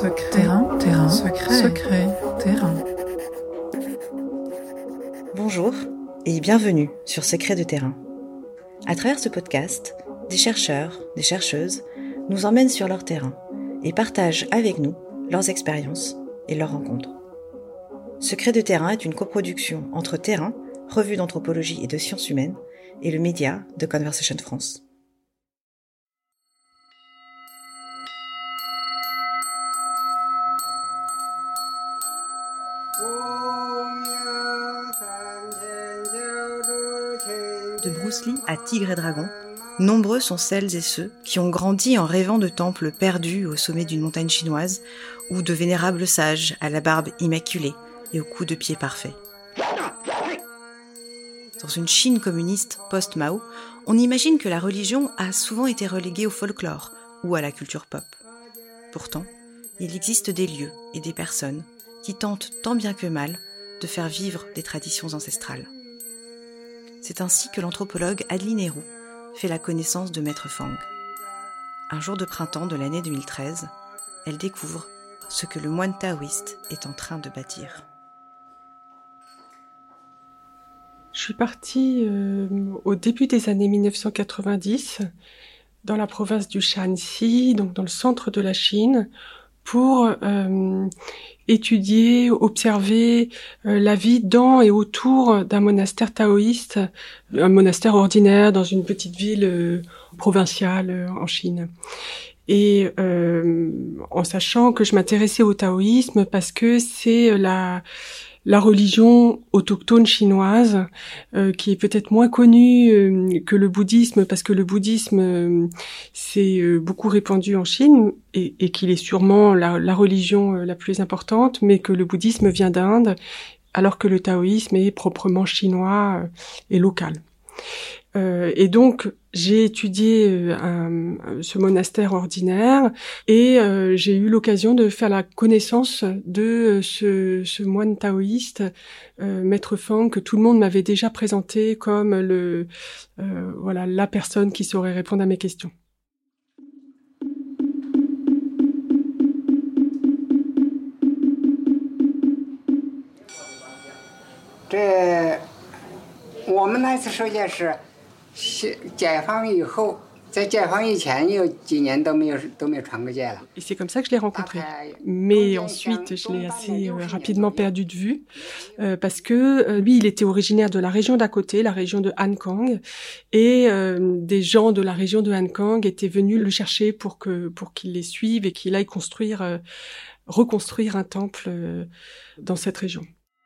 Terrain. Bonjour et bienvenue sur Secrets de Terrain. À travers ce podcast, des chercheurs, des chercheuses nous emmènent sur leur terrain et partagent avec nous leurs expériences et leurs rencontres. Secrets de Terrain est une coproduction entre Terrain, revue d'anthropologie et de sciences humaines, et le média de Conversation France. De Bruce Lee à Tigre et Dragon, nombreux sont celles et ceux qui ont grandi en rêvant de temples perdus au sommet d'une montagne chinoise ou de vénérables sages à la barbe immaculée et au coup de pied parfait. Dans une Chine communiste post-Mao, on imagine que la religion a souvent été reléguée au folklore ou à la culture pop. Pourtant, il existe des lieux et des personnes qui tentent tant bien que mal de faire vivre des traditions ancestrales. C'est ainsi que l'anthropologue Adeline Héroux fait la connaissance de Maître Fang. Un jour de printemps de l'année 2013, elle découvre ce que le moine taoïste est en train de bâtir. Je suis partie au début des années 1990 dans la province du Shanxi, donc dans le centre de la Chine, pour étudier, observer la vie dans et autour d'un monastère taoïste, un monastère ordinaire dans une petite ville provinciale en Chine. Et en sachant que je m'intéressais au taoïsme parce que c'est la religion autochtone chinoise, qui est peut-être moins connue que le bouddhisme, parce que le bouddhisme s'est beaucoup répandu en Chine, et qu'il est sûrement la religion la plus importante, mais que le bouddhisme vient d'Inde, alors que le taoïsme est proprement chinois et local. Et donc j'ai étudié ce monastère ordinaire et j'ai eu l'occasion de faire la connaissance de ce moine taoïste, Maître Fang, que tout le monde m'avait déjà présenté comme la personne qui saurait répondre à mes questions. Et c'est comme ça que je l'ai rencontré. Mais ensuite, je l'ai assez rapidement perdu de vue parce que lui, il était originaire de la région d'à côté, la région de Hankang, et des gens de la région de Hankang étaient venus le chercher pour qu'il les suive et qu'il aille reconstruire un temple dans cette région.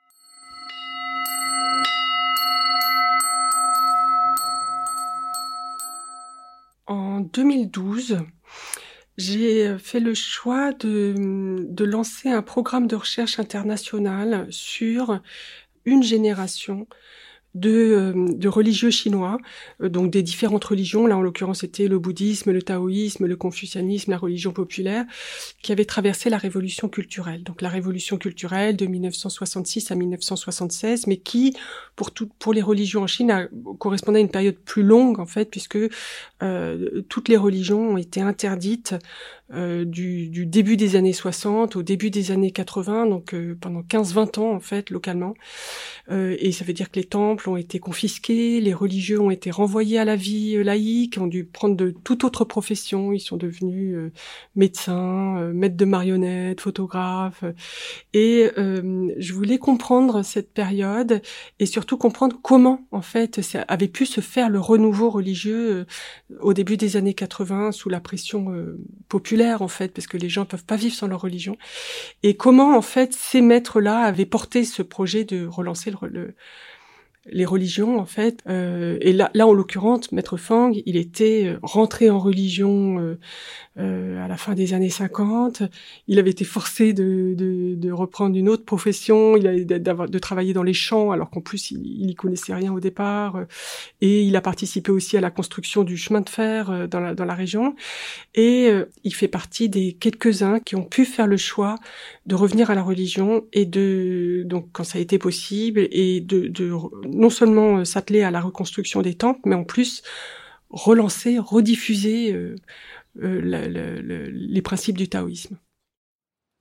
En 2012, j'ai fait le choix de lancer un programme de recherche international sur une génération de religieux chinois, donc des différentes religions. Là, en l'occurrence, c'était le bouddhisme, le taoïsme, le confucianisme, la religion populaire, qui avaient traversé la révolution culturelle. Donc la révolution culturelle de 1966 à 1976, mais qui, pour les religions en Chine, correspondait à une période plus longue, en fait, puisque toutes les religions ont été interdites du début des années 60 au début des années 80, donc pendant 15-20 ans, en fait, localement. Et ça veut dire que les temples ont été confisqués, les religieux ont été renvoyés à la vie laïque, ont dû prendre de toute autre profession, ils sont devenus médecins, maîtres de marionnettes, photographes, et je voulais comprendre cette période et surtout comprendre comment, en fait, ça avait pu se faire le renouveau religieux au début des années 80 sous la pression populaire, en fait, parce que les gens peuvent pas vivre sans leur religion, et comment, en fait, ces maîtres-là avaient porté ce projet de relancer les religions, en fait. Et là, en l'occurrence, Maître Fang, il était rentré en religion à la fin des années 50. Il avait été forcé de reprendre une autre profession, de travailler dans les champs, alors qu'en plus, il y connaissait rien au départ. Et il a participé aussi à la construction du chemin de fer dans la région. Et il fait partie des quelques-uns qui ont pu faire le choix de revenir à la religion et donc quand ça a été possible, et de non seulement s'atteler à la reconstruction des temples, mais en plus relancer, rediffuser les principes du taoïsme.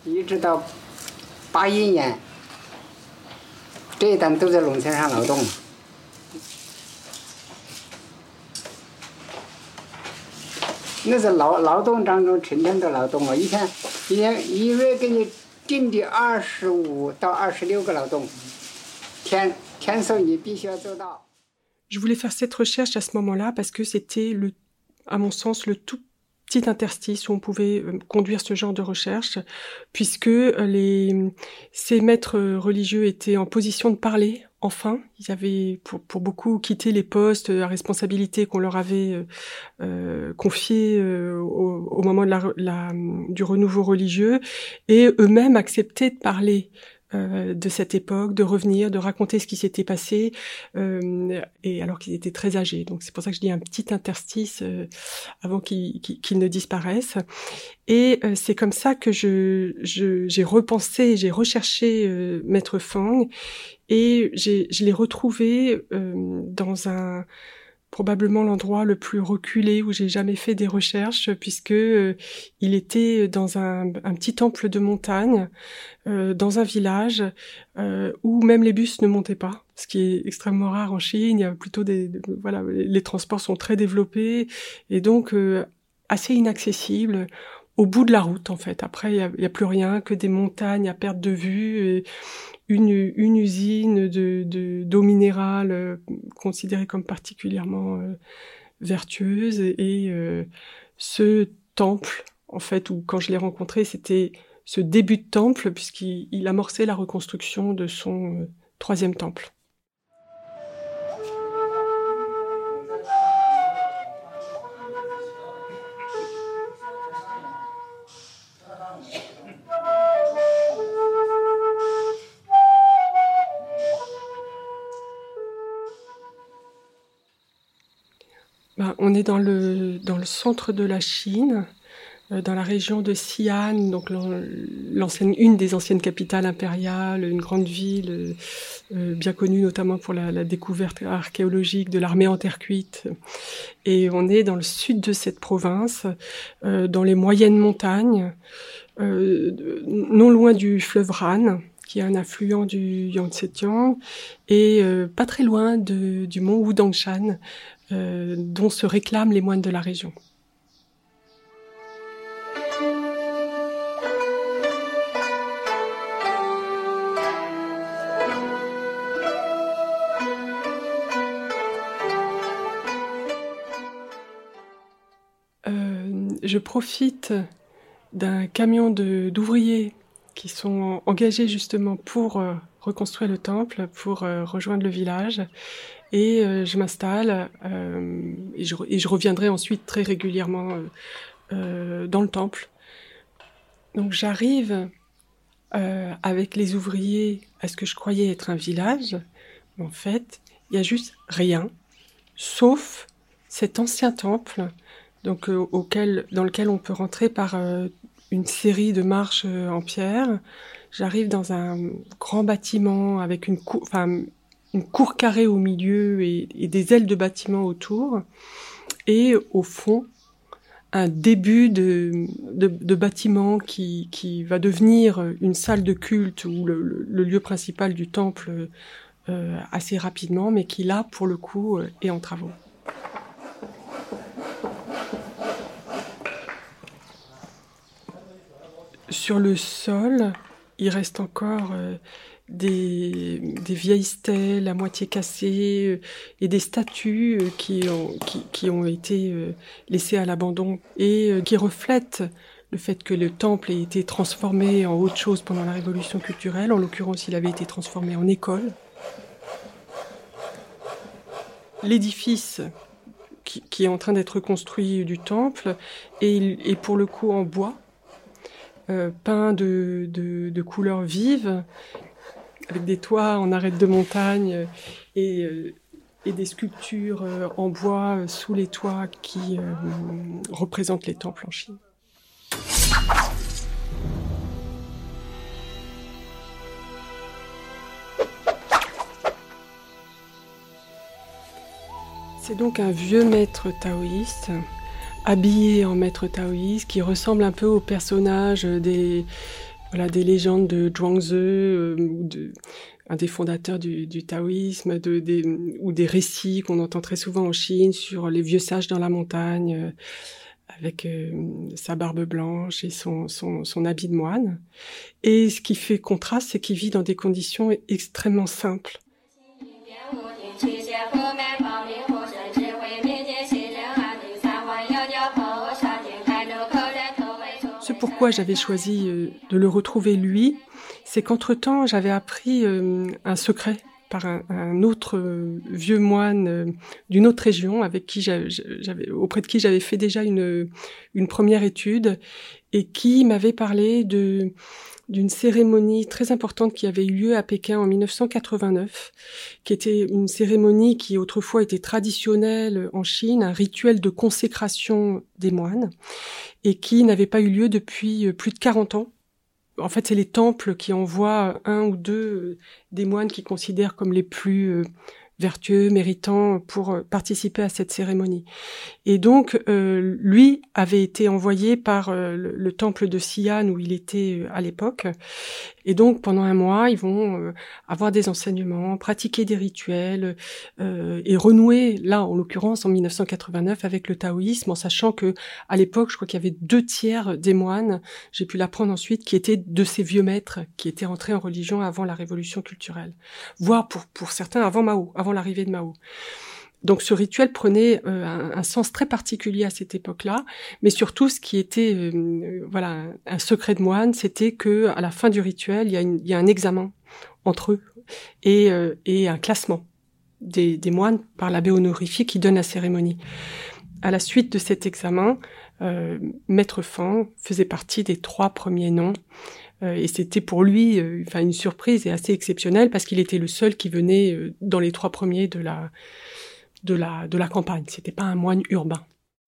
一直到81年，这一代都在农村上劳动。那是劳动当中成天的劳动啊！一月给你定的25到26个劳动，天数你必须要做到。 Je voulais faire cette recherche à ce moment-là parce que c'était, à mon sens, le tout petit interstice où on pouvait conduire ce genre de recherche, puisque ces maîtres religieux étaient en position de parler, enfin. Ils avaient, pour beaucoup, quitté les postes à responsabilité qu'on leur avait confiés au moment du renouveau religieux, et eux-mêmes acceptaient de parler de cette époque, de revenir, de raconter ce qui s'était passé, et alors qu'ils étaient très âgés. Donc c'est pour ça que je dis un petit interstice avant qu'ils ne disparaissent. Et c'est comme ça que j'ai repensé, j'ai recherché Maître Fang, et je l'ai retrouvé dans probablement l'endroit le plus reculé où j'ai jamais fait des recherches, puisque il était dans un petit temple de montagne, dans un village où même les bus ne montaient pas, ce qui est extrêmement rare en Chine. Il y a plutôt voilà, les transports sont très développés et donc assez inaccessibles. Au bout de la route, en fait. Après, il y a plus rien que des montagnes à perte de vue, et une usine d'eau minérale considérée comme particulièrement vertueuse, et ce temple, en fait, où quand je l'ai rencontré, c'était ce début de temple, puisqu'il amorçait la reconstruction de son 3e temple. On est dans le centre de la Chine, dans la région de Xi'an, donc une des anciennes capitales impériales, une grande ville bien connue notamment pour la découverte archéologique de l'armée en terre cuite. Et on est dans le sud de cette province, dans les moyennes montagnes, non loin du fleuve Han, qui est un affluent du Yangtze-Kiang, et pas très loin du mont Wudangshan, dont se réclament les moines de la région. Je profite d'un camion d'ouvriers qui sont engagés justement pour reconstruire le temple, pour rejoindre le village. Et je m'installe et je reviendrai ensuite très régulièrement dans le temple. Donc j'arrive avec les ouvriers à ce que je croyais être un village. Mais en fait, il y a juste rien, sauf cet ancien temple, donc dans lequel on peut rentrer par une série de marches en pierre. J'arrive dans un grand bâtiment avec une cour carrée au milieu et des ailes de bâtiment autour, et au fond un début de bâtiment qui va devenir une salle de culte ou le lieu principal du temple assez rapidement, mais qui là pour le coup est en travaux. Sur le sol, il reste encore des vieilles stèles à moitié cassées et des statues qui ont été laissées à l'abandon et qui reflètent le fait que le temple ait été transformé en autre chose pendant la révolution culturelle. En l'occurrence, il avait été transformé en école. L'édifice qui est en train d'être construit du temple est pour le coup en bois, peint de couleurs vives, avec des toits en arête de montagne et des sculptures en bois sous les toits qui représentent les temples en Chine. C'est donc un vieux maître taoïste, habillé en maître taoïste, qui ressemble un peu au personnage des voilà, des légendes de Zhuangzi ou un des fondateurs du taoïsme, ou des récits qu'on entend très souvent en Chine sur les vieux sages dans la montagne, avec sa barbe blanche et son habit de moine. Et ce qui fait contraste, c'est qu'il vit dans des conditions extrêmement simples. Ce pourquoi j'avais choisi de le retrouver lui, c'est qu'entre-temps, j'avais appris un secret par un autre vieux moine d'une autre région avec qui auprès de qui j'avais fait déjà une première étude et qui m'avait parlé d'une cérémonie très importante qui avait eu lieu à Pékin en 1989, qui était une cérémonie qui autrefois était traditionnelle en Chine, un rituel de consécration des moines, et qui n'avait pas eu lieu depuis plus de 40 ans. En fait, c'est les temples qui envoient un ou deux des moines qu'ils considèrent comme les plus vertueux, méritants pour participer à cette cérémonie. Et donc, lui avait été envoyé par le temple de Xi'an où il était à l'époque. Et donc, pendant un mois, ils vont avoir des enseignements, pratiquer des rituels et renouer, là, en l'occurrence, en 1989, avec le taoïsme, en sachant que à l'époque, je crois qu'il y avait 2/3 des moines, j'ai pu l'apprendre ensuite, qui étaient de ces vieux maîtres qui étaient entrés en religion avant la révolution culturelle, voire pour certains avant Mao, avant l'arrivée de Mao. Donc ce rituel prenait un sens très particulier à cette époque-là, mais surtout ce qui était voilà un secret de moine, c'était que à la fin du rituel, il y a un examen entre eux et un classement des moines par l'abbé honorifique qui donne la cérémonie. À la suite de cet examen, Maître Fang faisait partie des 3 premiers noms. Et c'était pour lui une surprise et assez exceptionnelle parce qu'il était le seul qui venait dans les 3 premiers de la campagne. C'était pas un moine urbain.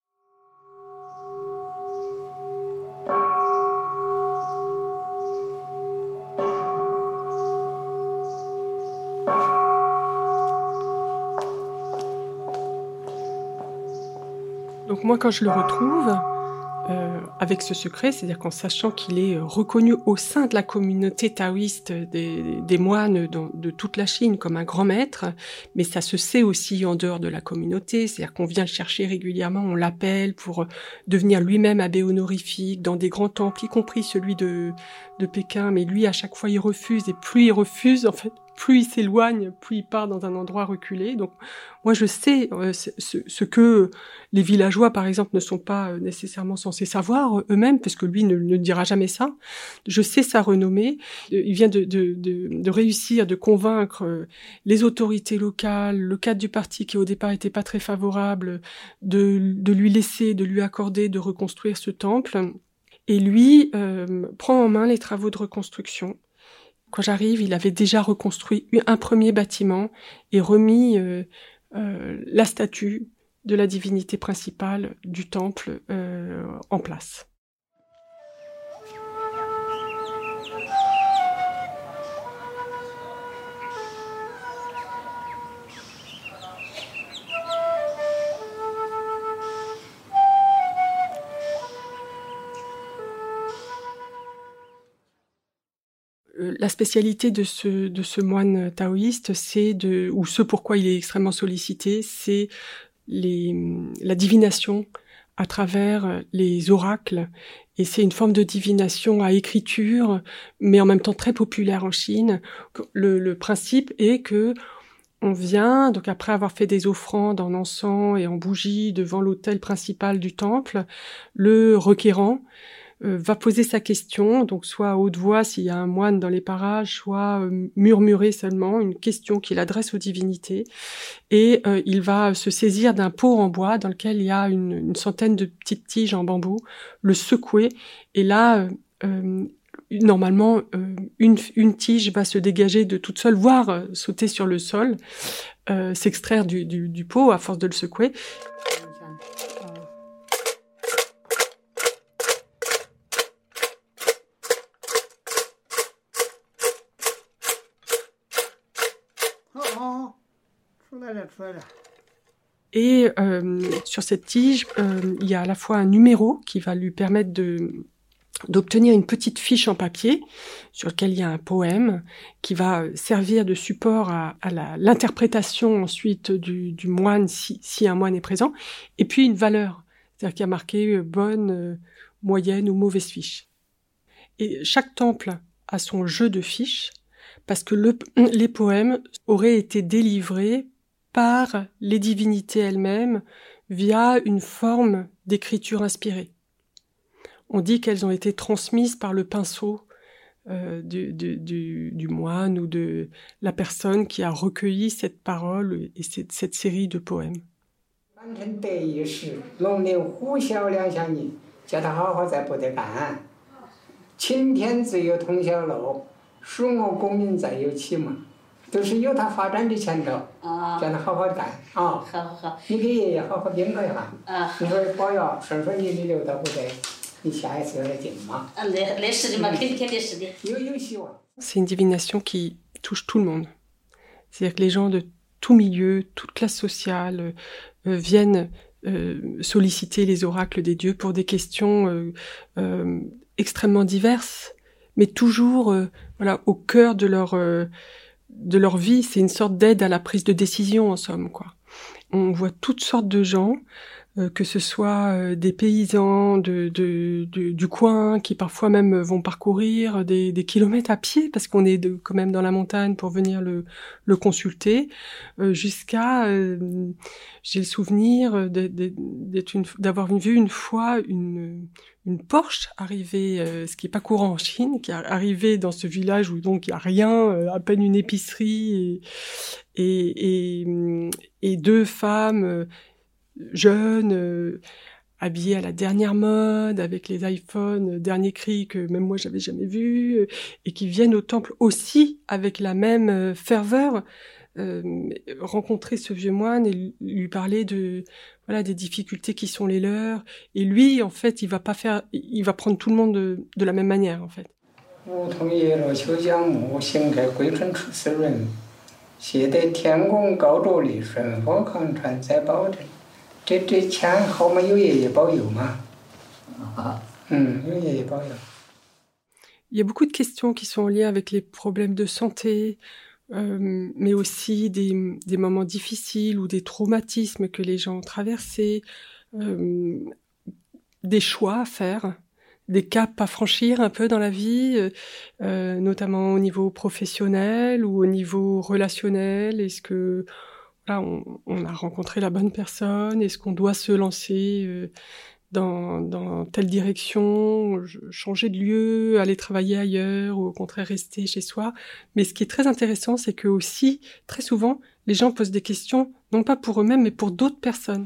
Donc moi, quand je le retrouve, avec ce secret, c'est-à-dire qu'en sachant qu'il est reconnu au sein de la communauté taoïste des moines de toute la Chine comme un grand maître, mais ça se sait aussi en dehors de la communauté, c'est-à-dire qu'on vient le chercher régulièrement, on l'appelle pour devenir lui-même abbé honorifique dans des grands temples, y compris celui de Pékin, mais lui, à chaque fois, il refuse, et plus il refuse, en fait, plus il s'éloigne, plus il part dans un endroit reculé. Donc, moi, je sais ce que les villageois, par exemple, ne sont pas nécessairement censés savoir eux-mêmes, parce que lui ne dira jamais ça. Je sais sa renommée. Il vient de réussir, de convaincre les autorités locales, le cadre du parti qui au départ était pas très favorable, de lui laisser, de lui accorder, de reconstruire ce temple. Et lui prend en main les travaux de reconstruction. Quand j'arrive, il avait déjà reconstruit un premier bâtiment et remis la statue de la divinité principale du temple en place. La spécialité de ce moine taoïste, ou ce pourquoi il est extrêmement sollicité, c'est la divination à travers les oracles. Et c'est une forme de divination à écriture, mais en même temps très populaire en Chine. Le principe est que on vient, donc après avoir fait des offrandes en encens et en bougies devant l'autel principal du temple, le requérant va poser sa question, donc soit à haute voix s'il y a un moine dans les parages, soit murmurer seulement une question qu'il adresse aux divinités. Et il va se saisir d'un pot en bois dans lequel il y a une centaine de petites tiges en bambou, le secouer, et là, normalement, une tige va se dégager de toute seule, voire sauter sur le sol, s'extraire du pot à force de le secouer. Et sur cette tige, il y a à la fois un numéro qui va lui permettre de d'obtenir une petite fiche en papier sur laquelle il y a un poème qui va servir de support à l'interprétation ensuite du moine si un moine est présent, et puis une valeur, c'est-à-dire qu'il y a marqué bonne, moyenne ou mauvaise fiche. Et chaque temple a son jeu de fiches parce que les poèmes auraient été délivrés par les divinités elles-mêmes via une forme d'écriture inspirée. On dit qu'elles ont été transmises par le pinceau du moine ou de la personne qui a recueilli cette parole et cette série de poèmes. C'est une divination qui touche tout le monde. C'est-à-dire que les gens de tout milieu, toute classe sociale viennent solliciter les oracles des dieux pour des questions extrêmement diverses, mais toujours au cœur de leur vie. C'est une sorte d'aide à la prise de décision, en somme, quoi. On voit toutes sortes de gens, que ce soit des paysans du coin qui parfois même vont parcourir des kilomètres à pied parce qu'on est quand même dans la montagne pour venir le consulter, jusqu'à j'ai le souvenir d'avoir vu une fois une Porsche arriver, ce qui est pas courant en Chine, qui est arrivée dans ce village où donc il y a rien, à peine une épicerie et deux femmes jeunes, habillés à la dernière mode, avec les iPhones dernier cri que même moi j'avais jamais vu, et qui viennent au temple aussi avec la même ferveur, rencontrer ce vieux moine et lui parler des difficultés qui sont les leurs. Et lui, en fait, il va prendre tout le monde de la même manière, en fait. Il y a beaucoup de questions qui sont liées avec les problèmes de santé, mais aussi des moments difficiles ou des traumatismes que les gens ont traversés, des choix à faire, des caps à franchir un peu dans la vie, notamment au niveau professionnel ou au niveau relationnel. Est-ce que on a rencontré la bonne personne? Est-ce qu'on doit se lancer dans telle direction, changer de lieu, aller travailler ailleurs, ou au contraire rester chez soi? Mais ce qui est très intéressant, c'est que aussi, très souvent, les gens posent des questions, non pas pour eux-mêmes, mais pour d'autres personnes.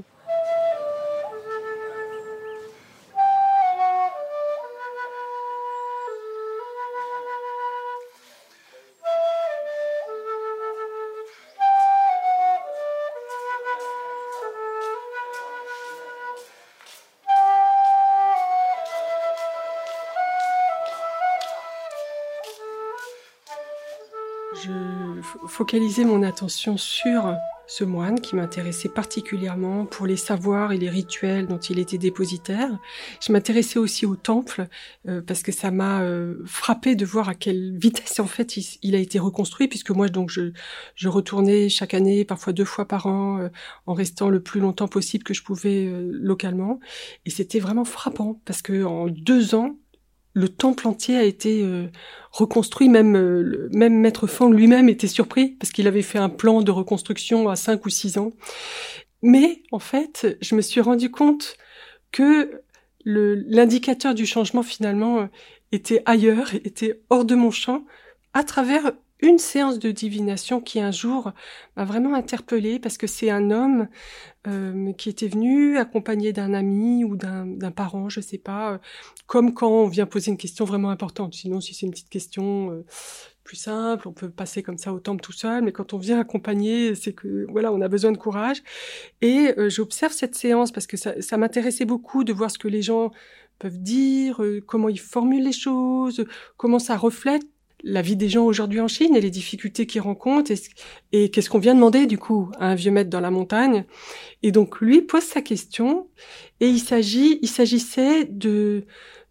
Je focalisais mon attention sur ce moine qui m'intéressait particulièrement pour les savoirs et les rituels dont il était dépositaire. Je m'intéressais aussi au temple parce que ça m'a frappé de voir à quelle vitesse en fait il a été reconstruit, puisque moi donc je retournais chaque année, parfois 2 fois par an, en restant le plus longtemps possible que je pouvais localement. Et c'était vraiment frappant parce que en 2 ans, le temple entier a été reconstruit, même Maître Fang lui-même était surpris parce qu'il avait fait un plan de reconstruction à 5 ou 6 ans. Mais en fait, je me suis rendu compte que l'indicateur du changement finalement était ailleurs, était hors de mon champ, à travers une séance de divination qui un jour m'a vraiment interpellée, parce que c'est un homme qui était venu accompagné d'un ami ou d'un parent, je sais pas, comme quand on vient poser une question vraiment importante. Sinon, si c'est une petite question plus simple, on peut passer comme ça au temple tout seul, mais quand on vient accompagner, c'est que voilà, on a besoin de courage. Et j'observe cette séance parce que ça m'intéressait beaucoup de voir ce que les gens peuvent dire, comment ils formulent les choses, comment ça reflète la vie des gens aujourd'hui en Chine et les difficultés qu'ils rencontrent, et qu'est-ce qu'on vient demander du coup à un vieux maître dans la montagne. Et donc lui pose sa question, et il s'agissait de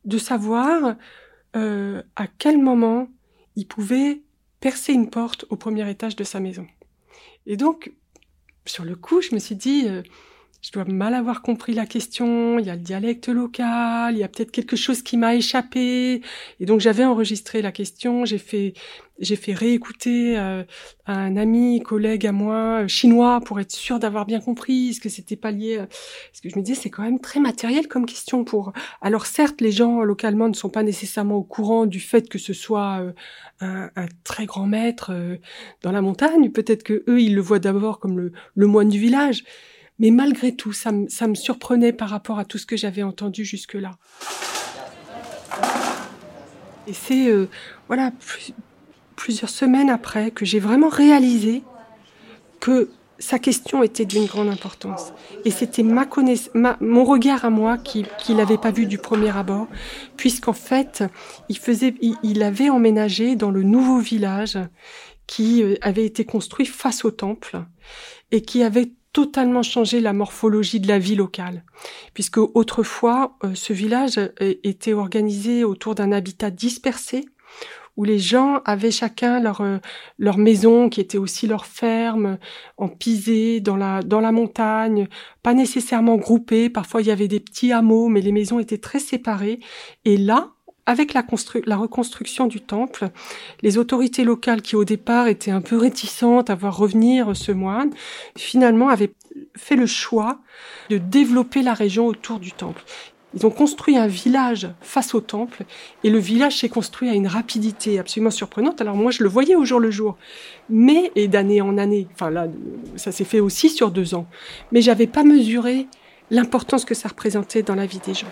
de savoir à quel moment il pouvait percer une porte au premier étage de sa maison. Et donc, sur le coup, je me suis dit, je dois mal avoir compris la question, il y a le dialecte local, il y a peut-être quelque chose qui m'a échappé. Et donc, j'avais enregistré la question, j'ai fait réécouter à un ami, collègue à moi, chinois, pour être sûr d'avoir bien compris, est-ce que c'était pas lié parce que je me disais, c'est quand même très matériel comme question alors certes, les gens localement ne sont pas nécessairement au courant du fait que ce soit un très grand maître dans la montagne, peut-être que eux, ils le voient d'abord comme le moine du village. Mais malgré tout, ça me surprenait par rapport à tout ce que j'avais entendu jusque-là. Et c'est plusieurs semaines après que j'ai vraiment réalisé que sa question était d'une grande importance. Et c'était mon regard à moi qui l'avait pas vu du premier abord, puisqu'en fait, il avait emménagé dans le nouveau village qui avait été construit face au temple et qui avait totalement changé la morphologie de la vie locale. Puisque autrefois, ce village était organisé autour d'un habitat dispersé, où les gens avaient chacun leur maison, qui était aussi leur ferme, en pisé, dans la montagne, pas nécessairement groupés. Parfois, il y avait des petits hameaux, mais les maisons étaient très séparées. Et là, avec la reconstruction du temple, les autorités locales qui au départ étaient un peu réticentes à voir revenir ce moine, finalement avaient fait le choix de développer la région autour du temple. Ils ont construit un village face au temple et le village s'est construit à une rapidité absolument surprenante. Alors moi, je le voyais au jour le jour, et d'année en année. Enfin là, ça s'est fait aussi sur 2 ans. Mais j'avais pas mesuré l'importance que ça représentait dans la vie des gens.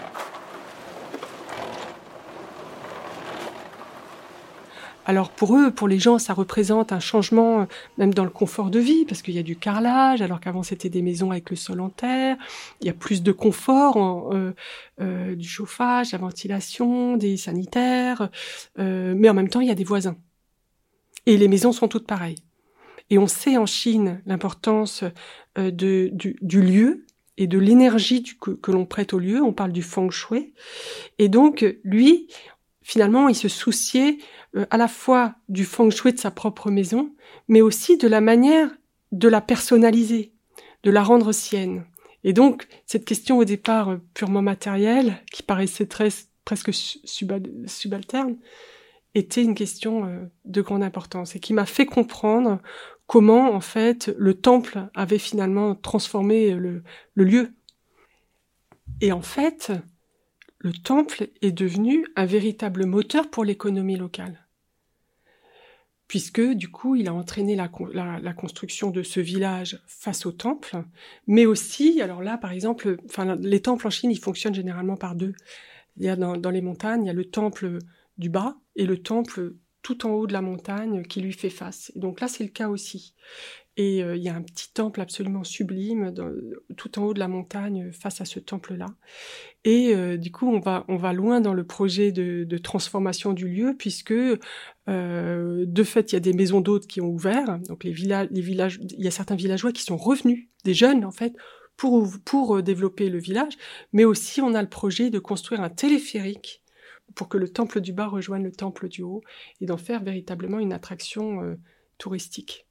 Alors pour eux, pour les gens, ça représente un changement même dans le confort de vie, parce qu'il y a du carrelage, alors qu'avant c'était des maisons avec le sol en terre. Il y a plus de confort, du chauffage, la ventilation, des sanitaires, mais en même temps il y a des voisins. Et les maisons sont toutes pareilles. Et on sait en Chine l'importance du lieu et de l'énergie que l'on prête au lieu. On parle du feng shui. Et donc lui, finalement, il se souciait à la fois du feng shui de sa propre maison, mais aussi de la manière de la personnaliser, de la rendre sienne. Et donc, cette question au départ purement matérielle, qui paraissait presque subalterne, était une question de grande importance et qui m'a fait comprendre comment, en fait, le temple avait finalement transformé le lieu. Et en fait, le temple est devenu un véritable moteur pour l'économie locale. Puisque, du coup, il a entraîné la construction de ce village face au temple, mais aussi, alors là, par exemple, les temples en Chine, ils fonctionnent généralement par 2. Il y a dans les montagnes, il y a le temple du bas et le temple tout en haut de la montagne qui lui fait face. Et donc là, c'est le cas aussi. Et il y a un petit temple absolument sublime tout en haut de la montagne face à ce temple-là. Et du coup, on va loin dans le projet de transformation du lieu, puisque de fait, il y a des maisons d'hôtes qui ont ouvert. Donc les villages, il y a certains villageois qui sont revenus, des jeunes en fait, pour développer le village. Mais aussi, on a le projet de construire un téléphérique pour que le temple du bas rejoigne le temple du haut et d'en faire véritablement une attraction touristique.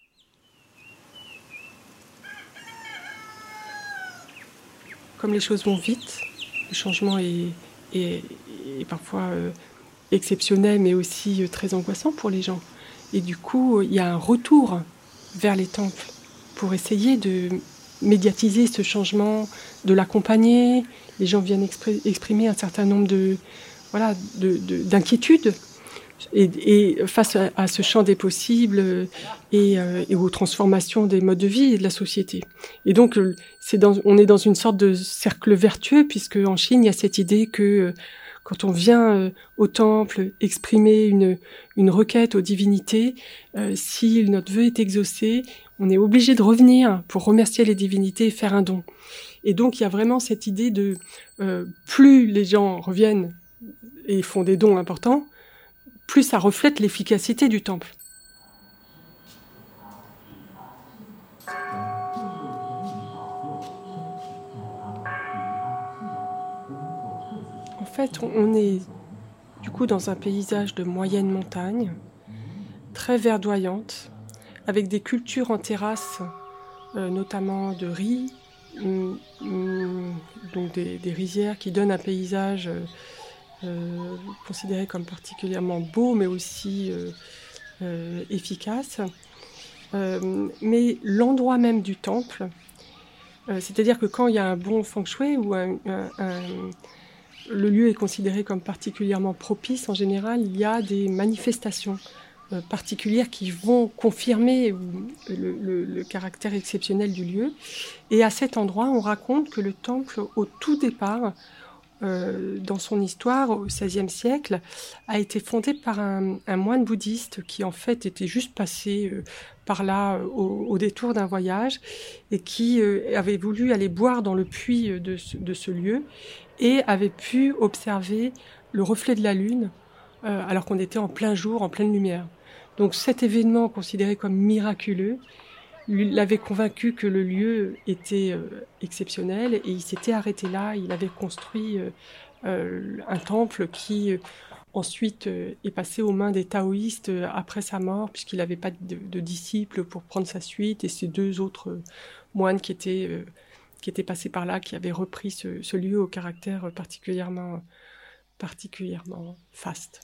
Comme les choses vont vite, le changement est parfois exceptionnel, mais aussi très angoissant pour les gens. Et du coup, il y a un retour vers les temples pour essayer de médiatiser ce changement, de l'accompagner. Les gens viennent exprimer un certain nombre d'inquiétudes. Et face à ce champ des possibles et aux transformations des modes de vie et de la société. Et donc, on est dans une sorte de cercle vertueux, puisque en Chine, il y a cette idée que quand on vient au temple exprimer une requête aux divinités, si notre vœu est exaucé, on est obligé de revenir pour remercier les divinités et faire un don. Et donc, il y a vraiment cette idée de plus les gens reviennent et font des dons importants, plus ça reflète l'efficacité du temple. En fait, on est du coup dans un paysage de moyenne montagne, très verdoyante, avec des cultures en terrasse, notamment de riz, donc des rizières qui donnent un paysage considéré comme particulièrement beau, mais aussi efficace. Mais l'endroit même du temple, c'est-à-dire que quand il y a un bon feng shui ou le lieu est considéré comme particulièrement propice, en général, il y a des manifestations particulières qui vont confirmer le caractère exceptionnel du lieu. Et à cet endroit, on raconte que le temple, au tout départ, dans son histoire, au XVIe siècle, a été fondé par un moine bouddhiste qui, en fait, était juste passé par là au détour d'un voyage et qui avait voulu aller boire dans le puits de ce lieu et avait pu observer le reflet de la lune alors qu'on était en plein jour, en pleine lumière. Donc cet événement considéré comme miraculeux l'avait convaincu que le lieu était exceptionnel et il s'était arrêté là. Il avait construit un temple qui ensuite est passé aux mains des taoïstes après sa mort, puisqu'il n'avait pas de disciples pour prendre sa suite, et ces deux autres moines qui étaient passés par là, qui avaient repris ce lieu au caractère particulièrement faste.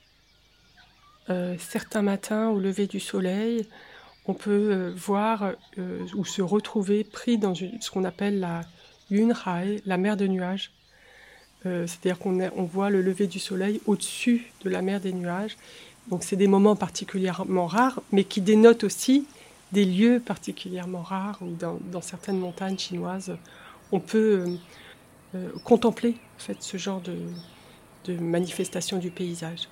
Certains matins, au lever du soleil, on peut voir ou se retrouver pris dans ce qu'on appelle la Yunhai, la mer de nuages. C'est-à-dire qu'on voit le lever du soleil au-dessus de la mer des nuages. Donc c'est des moments particulièrement rares, mais qui dénotent aussi des lieux particulièrement rares, où dans certaines montagnes chinoises, on peut contempler en fait, ce genre de manifestation du paysage.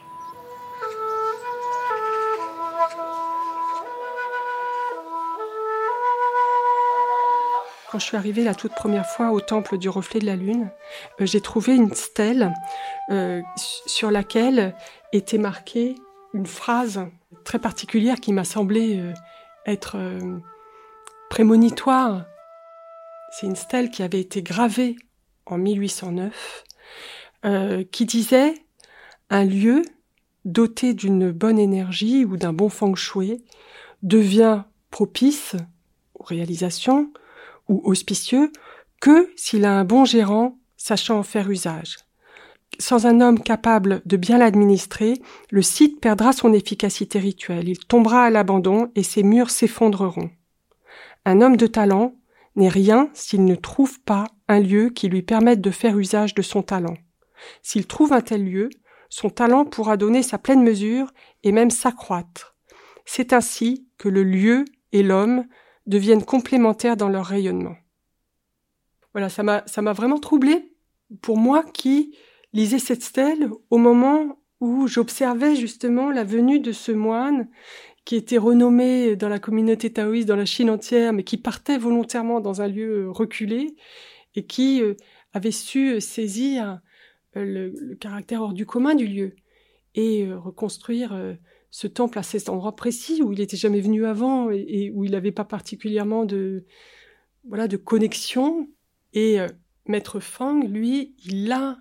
Quand je suis arrivée la toute première fois au temple du reflet de la lune, j'ai trouvé une stèle sur laquelle était marquée une phrase très particulière qui m'a semblé être prémonitoire. C'est une stèle qui avait été gravée en 1809, qui disait « Un lieu doté d'une bonne énergie ou d'un bon feng shui devient propice aux réalisations ou auspicieux que s'il a un bon gérant sachant en faire usage. Sans un homme capable de bien l'administrer, le site perdra son efficacité rituelle, il tombera à l'abandon et ses murs s'effondreront. Un homme de talent n'est rien s'il ne trouve pas un lieu qui lui permette de faire usage de son talent. S'il trouve un tel lieu, son talent pourra donner sa pleine mesure et même s'accroître. C'est ainsi que le lieu et l'homme deviennent complémentaires dans leur rayonnement. » Voilà, ça m'a vraiment troublée pour moi qui lisais cette stèle au moment où j'observais justement la venue de ce moine qui était renommé dans la communauté taoïste, dans la Chine entière, mais qui partait volontairement dans un lieu reculé et qui avait su saisir le caractère hors du commun du lieu et reconstruire ce temple à cet endroit précis où il n'était jamais venu avant et où il n'avait pas particulièrement de connexion. Et Maître Fang, lui, il a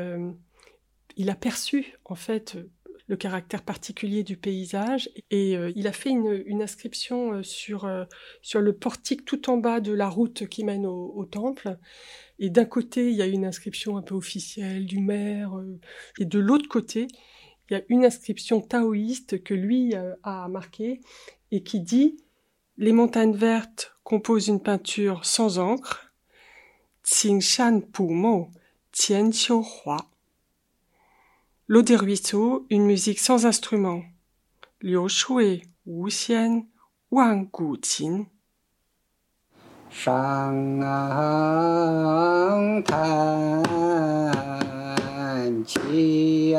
perçu en fait le caractère particulier du paysage et il a fait une inscription sur le portique tout en bas de la route qui mène au temple. Et d'un côté, il y a une inscription un peu officielle du maire et de l'autre côté, il y a une inscription taoïste que lui a marquée et qui dit « Les montagnes vertes composent une peinture sans encre. Qingshan Pu Mo, Tian Qiu Hua. L'eau des ruisseaux, une musique sans instrument. Liu Shui, Wu Xian, Wang Gu Qin. » Shang Tan Qi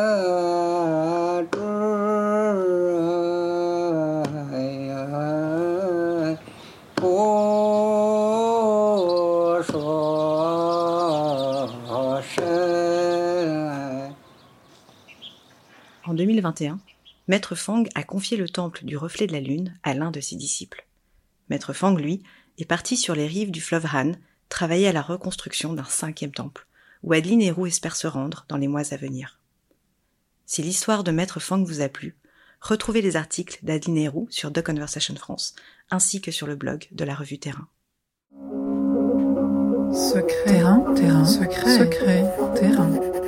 En 2021, Maître Fang a confié le temple du reflet de la lune à l'un de ses disciples. Maître Fang, lui, est parti sur les rives du fleuve Han, travailler à la reconstruction d'un 5e temple, où Adeline Héroux espère se rendre dans les mois à venir. Si l'histoire de Maître Fang vous a plu, retrouvez les articles d'Adeline Héroux sur The Conversation France, ainsi que sur le blog de la revue Terrain. Secret, Terrain.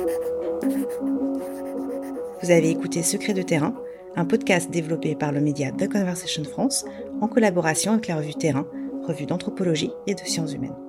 Vous avez écouté Secret de Terrain, un podcast développé par le média The Conversation France en collaboration avec la revue Terrain, revue d'anthropologie et de sciences humaines.